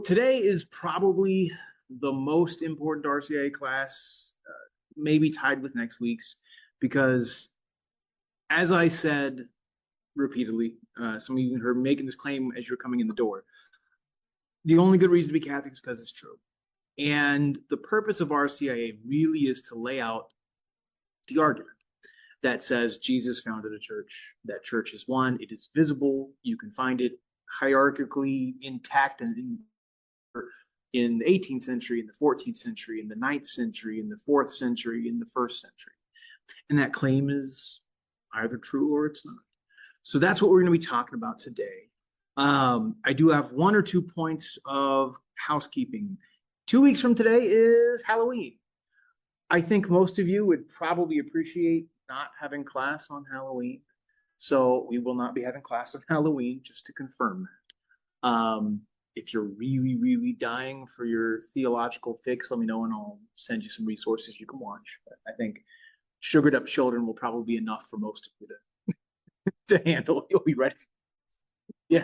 Today is probably the most important RCIA class, maybe tied with next week's, because as I said repeatedly, some of you heard me making this claim as you're coming in the door. The only good reason to be Catholic is because it's true. And the purpose of RCIA really is to lay out the argument that says Jesus founded a church. That church is one, it is visible, you can find it hierarchically intact and in the 18th century, in the 14th century, in the 9th century, in the 4th century, in the 1st century. And that claim is either true or it's not. So that's what we're going to be talking about today. I do have one or two points of housekeeping. 2 weeks from today is Halloween. I think most of you would probably appreciate not having class on Halloween. So we will not be having class on Halloween, just to confirm that. If you're really, really dying for your theological fix, let me know and I'll send you some resources you can watch. But I think Sugared Up Children will probably be enough for most of you to handle. You'll be ready. Yeah.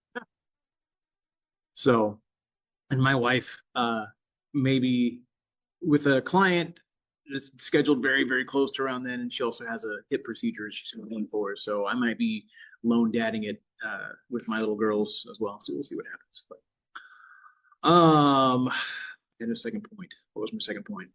So, and my wife, maybe with a client that's scheduled very, very close to around then, and she also has a hip procedure she's going for. So I might be lone dadding it with my little girls as well. So we'll see what happens. But and a second point. What was my second point?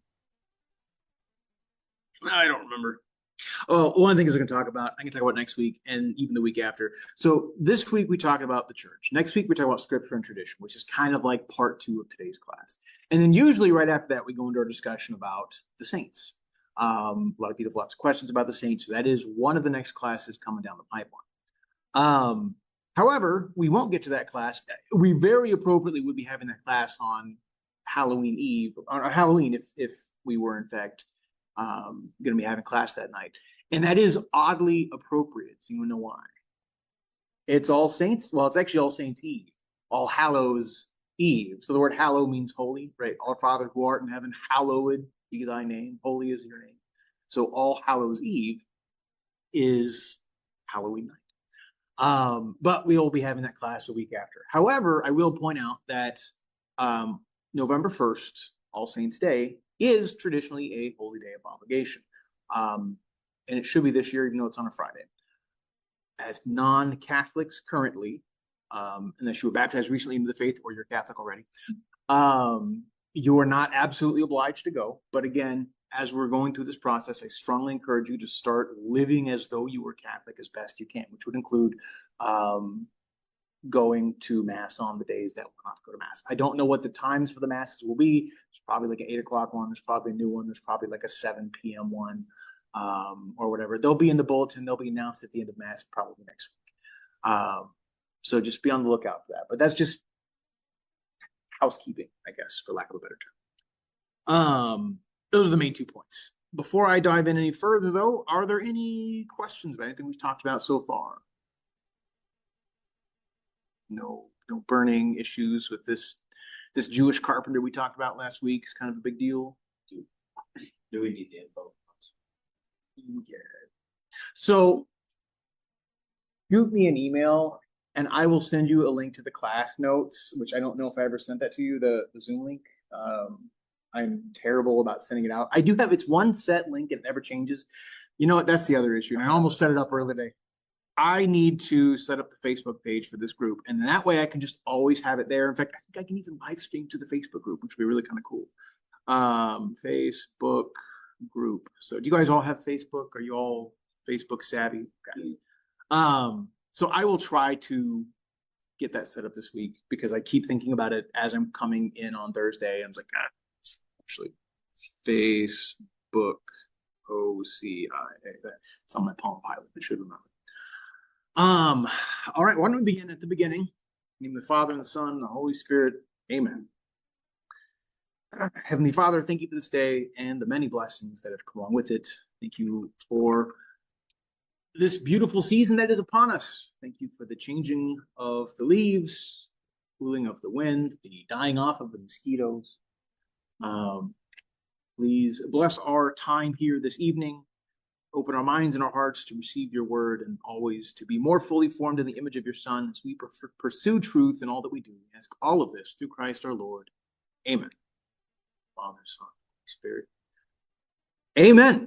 I don't remember. Oh, one of the things I'm going to talk about, I can talk about next week and even the week after. So this week we talk about the church. Next week we talk about scripture and tradition, which is kind of like part two of today's class. And then usually right after that, we go into our discussion about the saints. A lot of people have lots of questions about the saints. So that is one of the next classes coming down the pipeline. However, we won't get to that class. We very appropriately would be having that class on Halloween Eve, or Halloween if we were in fact going to be having class that night. And that is oddly appropriate. So you know why? It's All Saints. Well, it's actually All Saints Eve, All Hallows Eve. So the word hallow means holy, right? Our Father who art in heaven, hallowed be thy name. Holy is your name. So All Hallows Eve is Halloween night. But we'll be having that class a week after. However, I will point out that November 1st, All Saints Day, is traditionally a holy day of obligation. And it should be this year, even though it's on a Friday. As non-Catholics currently, unless you were baptized recently into the faith or you're Catholic already, you are not absolutely obliged to go. But again, as we're going through this process, I strongly encourage you to start living as though you were Catholic as best you can, which would include going to Mass on the days that we're not to go to Mass. I don't know what the times for the Masses will be. There's probably like an 8 o'clock one. There's probably a new one. There's probably like a 7 p.m. one or whatever. They'll be in the bulletin. They'll be announced at the end of Mass probably next week. So just be on the lookout for that. But that's just housekeeping, I guess, for lack of a better term. Those are the main 2 points. Before I dive in any further, though, are there any questions about anything we've talked about so far? No burning issues with this Jewish carpenter we talked about last week. It's kind of a big deal. Do we need the info? Yeah. So shoot me an email and I will send you a link to the class notes, which I don't know if I ever sent that to you, the Zoom link. I'm terrible about sending it out. I do have, it's one set link, it never changes. You know what? That's the other issue. And I almost set it up earlier today. I need to set up the Facebook page for this group. And that way I can just always have it there. In fact, I think I can even live stream to the Facebook group, which would be really kind of cool. Facebook group. So do you guys all have Facebook? Are you all Facebook savvy? Okay. So I will try to get that set up this week because I keep thinking about it as I'm coming in on Thursday. I was like, actually, Facebook OCI. It's on my Palm Pilot. I should remember. All right, why don't we begin at the beginning? In the name of the Father, and the Son, and the Holy Spirit. Amen. Heavenly Father, thank you for this day and the many blessings that have come along with it. Thank you for this beautiful season that is upon us. Thank you for the changing of the leaves, cooling of the wind, the dying off of the mosquitoes. Please bless our time here this evening. Open our minds and our hearts to receive your word and always to be more fully formed in the image of your Son as we pursue truth in all that we do. We ask all of this through Christ our Lord. Amen. Father, Son, Holy Spirit. Amen.